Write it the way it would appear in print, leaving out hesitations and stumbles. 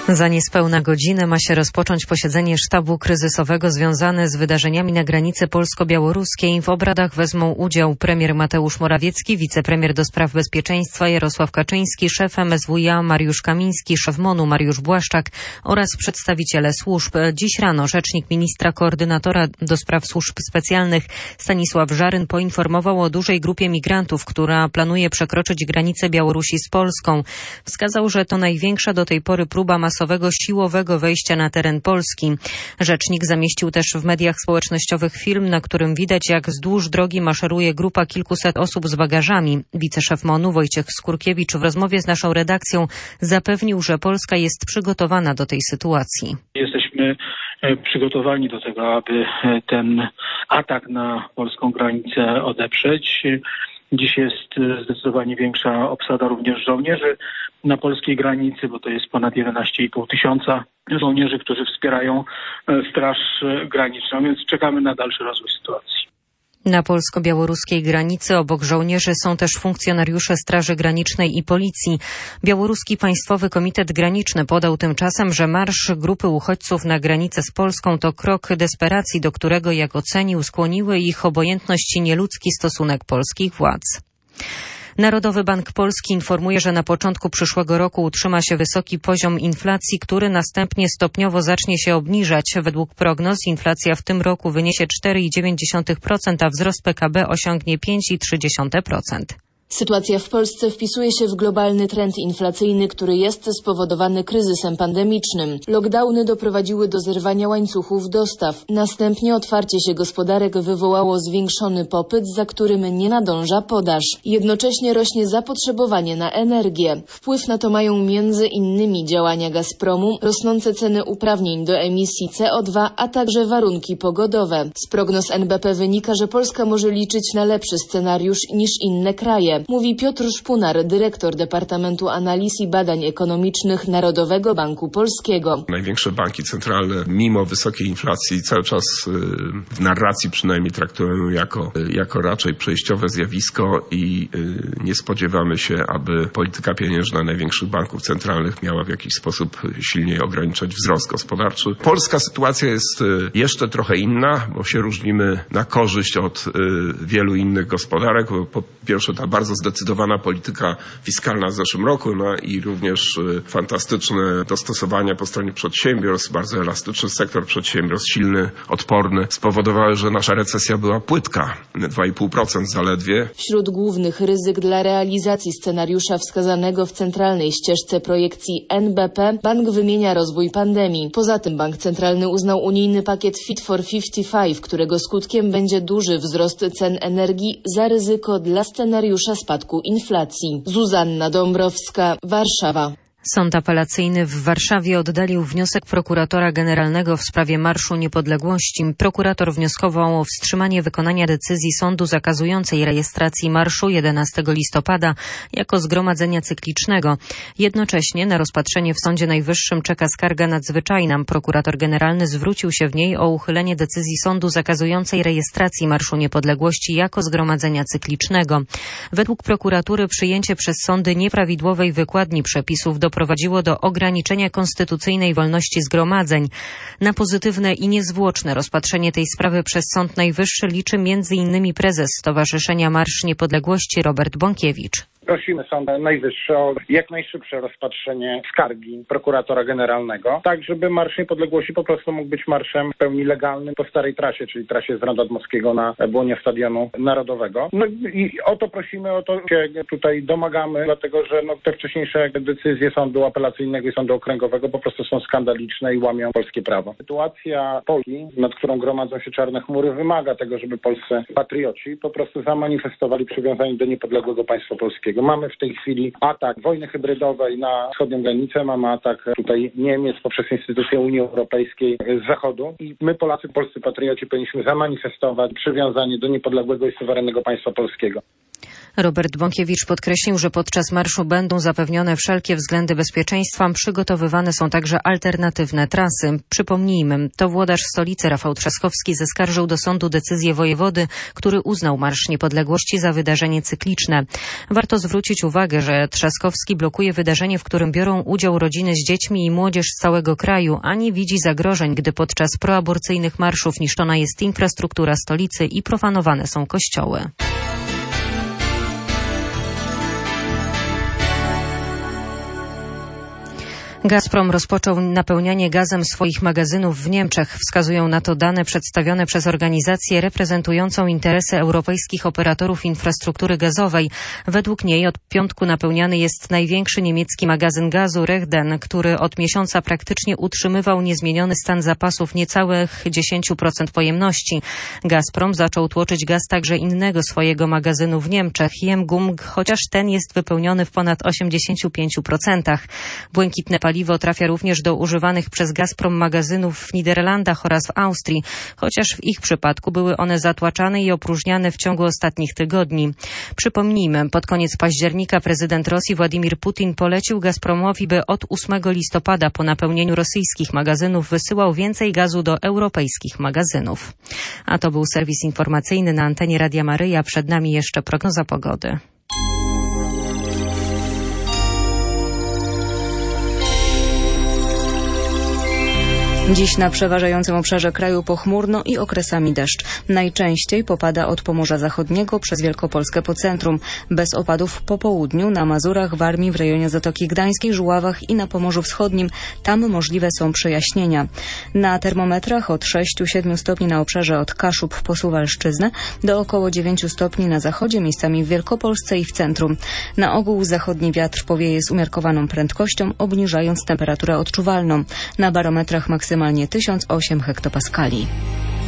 Za niespełna godzinę ma się rozpocząć posiedzenie sztabu kryzysowego związane z wydarzeniami na granicy polsko-białoruskiej. W obradach wezmą udział premier Mateusz Morawiecki, wicepremier do spraw bezpieczeństwa Jarosław Kaczyński, szef MSWiA Mariusz Kamiński, szef MON-u Mariusz Błaszczak oraz przedstawiciele służb. Dziś rano rzecznik ministra koordynatora do spraw służb specjalnych Stanisław Żaryn poinformował o dużej grupie migrantów, która planuje przekroczyć granicę Białorusi z Polską. Wskazał, że to największa do tej pory próba masowego siłowego wejścia na teren Polski. Rzecznik zamieścił też w mediach społecznościowych film, na którym widać, jak wzdłuż drogi maszeruje grupa kilkuset osób z bagażami. Wiceszef MON-u Wojciech Skurkiewicz w rozmowie z naszą redakcją zapewnił, że Polska jest przygotowana do tej sytuacji. Jesteśmy przygotowani do tego, aby ten atak na polską granicę odeprzeć. Dziś jest zdecydowanie większa obsada również żołnierzy na polskiej granicy, bo to jest ponad 11,5 tysiąca żołnierzy, którzy wspierają Straż Graniczną, więc czekamy na dalszy rozwój sytuacji. Na polsko-białoruskiej granicy obok żołnierzy są też funkcjonariusze Straży Granicznej i Policji. Białoruski Państwowy Komitet Graniczny podał tymczasem, że marsz grupy uchodźców na granicę z Polską to krok desperacji, do którego, jak ocenił, skłoniły ich obojętność i nieludzki stosunek polskich władz. Narodowy Bank Polski informuje, że na początku przyszłego roku utrzyma się wysoki poziom inflacji, który następnie stopniowo zacznie się obniżać. Według prognoz inflacja w tym roku wyniesie 4,9%, a wzrost PKB osiągnie 5,3%. Sytuacja w Polsce wpisuje się w globalny trend inflacyjny, który jest spowodowany kryzysem pandemicznym. Lockdowny doprowadziły do zerwania łańcuchów dostaw. Następnie otwarcie się gospodarek wywołało zwiększony popyt, za którym nie nadąża podaż. Jednocześnie rośnie zapotrzebowanie na energię. Wpływ na to mają między innymi działania Gazpromu, rosnące ceny uprawnień do emisji CO2, a także warunki pogodowe. Z prognoz NBP wynika, że Polska może liczyć na lepszy scenariusz niż inne kraje. Mówi Piotr Szpunar, dyrektor Departamentu Analiz i Badań Ekonomicznych Narodowego Banku Polskiego. Największe banki centralne, mimo wysokiej inflacji, cały czas w narracji przynajmniej traktują jako raczej przejściowe zjawisko i nie spodziewamy się, aby polityka pieniężna największych banków centralnych miała w jakiś sposób silniej ograniczać wzrost gospodarczy. Polska sytuacja jest jeszcze trochę inna, bo się różnimy na korzyść od wielu innych gospodarek. Po pierwsze, ta bardzo zdecydowana polityka fiskalna w zeszłym roku, no i również fantastyczne dostosowania po stronie przedsiębiorstw, bardzo elastyczny sektor przedsiębiorstw, silny, odporny, spowodowały, że nasza recesja była płytka, 2,5% zaledwie. Wśród głównych ryzyk dla realizacji scenariusza wskazanego w centralnej ścieżce projekcji NBP bank wymienia rozwój pandemii. Poza tym bank centralny uznał unijny pakiet Fit for 55, którego skutkiem będzie duży wzrost cen energii za ryzyko dla scenariusza spadku inflacji. Zuzanna Dąbrowska, Warszawa. Sąd apelacyjny w Warszawie oddalił wniosek prokuratora generalnego w sprawie Marszu Niepodległości. Prokurator wnioskował o wstrzymanie wykonania decyzji sądu zakazującej rejestracji marszu 11 listopada jako zgromadzenia cyklicznego. Jednocześnie na rozpatrzenie w Sądzie Najwyższym czeka skarga nadzwyczajna. Prokurator generalny zwrócił się w niej o uchylenie decyzji sądu zakazującej rejestracji Marszu Niepodległości jako zgromadzenia cyklicznego. Według prokuratury przyjęcie przez sądy nieprawidłowej wykładni przepisów doprowadziło do ograniczenia konstytucyjnej wolności zgromadzeń. Na pozytywne i niezwłoczne rozpatrzenie tej sprawy przez Sąd Najwyższy liczy m.in. prezes Stowarzyszenia Marsz Niepodległości Robert Bąkiewicz. Prosimy Sąd Najwyższy o jak najszybsze rozpatrzenie skargi prokuratora generalnego, tak żeby Marsz Niepodległości po prostu mógł być marszem w pełni legalnym po starej trasie, czyli trasie z Nadmorskiego na błonie Stadionu Narodowego. No i o to prosimy, o to się tutaj domagamy, dlatego że te wcześniejsze decyzje Sądu Apelacyjnego i Sądu Okręgowego po prostu są skandaliczne i łamią polskie prawo. Sytuacja Polski, nad którą gromadzą się czarne chmury, wymaga tego, żeby polscy patrioci po prostu zamanifestowali przywiązanie do niepodległego państwa polskiego. Mamy w tej chwili atak wojny hybrydowej na wschodnią granicę, mamy atak tutaj Niemiec poprzez instytucje Unii Europejskiej z zachodu i my Polacy, polscy patrioci powinniśmy zamanifestować przywiązanie do niepodległego i suwerennego państwa polskiego. Robert Bąkiewicz podkreślił, że podczas marszu będą zapewnione wszelkie względy bezpieczeństwa. Przygotowywane są także alternatywne trasy. Przypomnijmy, to włodarz stolicy Rafał Trzaskowski zaskarżył do sądu decyzję wojewody, który uznał Marsz Niepodległości za wydarzenie cykliczne. Warto zwrócić uwagę, że Trzaskowski blokuje wydarzenie, w którym biorą udział rodziny z dziećmi i młodzież z całego kraju, a nie widzi zagrożeń, gdy podczas proaborcyjnych marszów niszczona jest infrastruktura stolicy i profanowane są kościoły. Gazprom rozpoczął napełnianie gazem swoich magazynów w Niemczech. Wskazują na to dane przedstawione przez organizację reprezentującą interesy europejskich operatorów infrastruktury gazowej. Według niej od piątku napełniany jest największy niemiecki magazyn gazu Rechden, który od miesiąca praktycznie utrzymywał niezmieniony stan zapasów niecałych 10% pojemności. Gazprom zaczął tłoczyć gaz także innego swojego magazynu w Niemczech, Jemgum, chociaż ten jest wypełniony w ponad 85%. Błękitne paliwo trafia również do używanych przez Gazprom magazynów w Niderlandach oraz w Austrii, chociaż w ich przypadku były one zatłaczane i opróżniane w ciągu ostatnich tygodni. Przypomnijmy, pod koniec października prezydent Rosji Władimir Putin polecił Gazpromowi, by od 8 listopada po napełnieniu rosyjskich magazynów wysyłał więcej gazu do europejskich magazynów. A to był serwis informacyjny na antenie Radia Maryja. Przed nami jeszcze prognoza pogody. Dziś na przeważającym obszarze kraju pochmurno i okresami deszcz. Najczęściej popada od Pomorza Zachodniego przez Wielkopolskę po centrum. Bez opadów po południu, na Mazurach, Warmii, w rejonie Zatoki Gdańskiej, Żuławach i na Pomorzu Wschodnim. Tam możliwe są przejaśnienia. Na termometrach od 6-7 stopni na obszarze od Kaszub po Suwalszczyznę do około 9 stopni na zachodzie, miejscami w Wielkopolsce i w centrum. Na ogół zachodni wiatr powieje z umiarkowaną prędkością, obniżając temperaturę odczuwalną. Na barometrach maksymalnie 1008 hektopaskali.